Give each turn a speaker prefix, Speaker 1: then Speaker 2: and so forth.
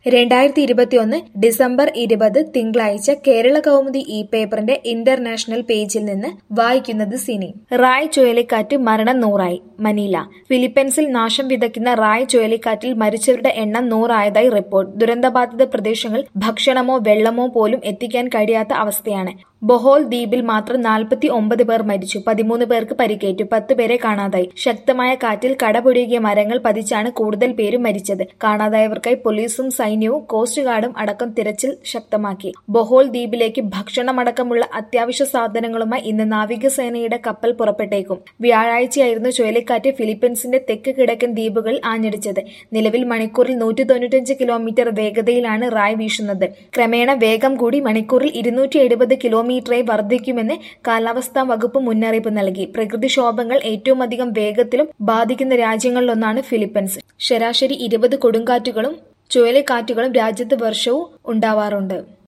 Speaker 1: 2021 December 20 തിങ്കളാഴ്ച കേരള കൗമുദി ഈ പേപ്പറിന്റെ ഇന്റർനാഷണൽ പേജിൽ നിന്ന് വായിക്കുന്നത് സിനി. റായ് ചുഴലിക്കാറ്റ് മരണം 100 മനീല. ഫിലിപ്പീൻസിൽ നാശം വിതയ്ക്കുന്ന റായ് ചുഴലിക്കാറ്റിൽ മരിച്ചവരുടെ എണ്ണം 100 ആയതായി റിപ്പോർട്ട്. ദുരന്തബാധിത പ്രദേശങ്ങൾ ഭക്ഷണമോ വെള്ളമോ പോലും എത്തിക്കാൻ കഴിയാത്ത അവസ്ഥയാണ്. ബൊഹോൾ ദ്വീപിൽ മാത്രം 49 പേർ മരിച്ചു, 13 പേർക്ക് പരിക്കേറ്റു, 10 പേരെ കാണാതായി. ശക്തമായ കാറ്റിൽ കടപുഴകിയ മരങ്ങൾ പതിച്ചാണ് കൂടുതൽ പേരും മരിച്ചത്. കാണാതായവർക്കായി പോലീസും സൈന്യവും കോസ്റ്റ് ഗാർഡും അടക്കം തിരച്ചിൽ ശക്തമാക്കി. ബൊഹോൾ ദ്വീപിലേക്ക് ഭക്ഷണമടക്കമുള്ള അത്യാവശ്യ സാധനങ്ങളുമായി ഇന്ന് നാവികസേനയുടെ കപ്പൽ പുറപ്പെട്ടേക്കും. വ്യാഴാഴ്ചയായിരുന്നു ചുഴലിക്കാറ്റ് ഫിലിപ്പീൻസിന്റെ തെക്ക് കിഴക്കൻ ദ്വീപുകളിൽ ആഞ്ഞടിച്ചത്. നിലവിൽ മണിക്കൂറിൽ 195 കിലോമീറ്റർ വേഗതയിലാണ് റായ് വീശുന്നത്. ക്രമേണ വേഗം കൂടി മണിക്കൂറിൽ 270 കിലോമീറ്ററായി വർദ്ധിക്കുമെന്ന് കാലാവസ്ഥാ വകുപ്പ് മുന്നറിയിപ്പ് നൽകി. പ്രകൃതിക്ഷോഭങ്ങൾ ഏറ്റവുമധികം വേഗത്തിലും ബാധിക്കുന്ന രാജ്യങ്ങളിലൊന്നാണ് ഫിലിപ്പീൻസ്. ശരാശരി 20 കൊടുങ്കാറ്റുകളും ചുഴലിക്കാറ്റുകളും രാജ്യത്ത് വർഷവും ഉണ്ടാവാറുണ്ട്.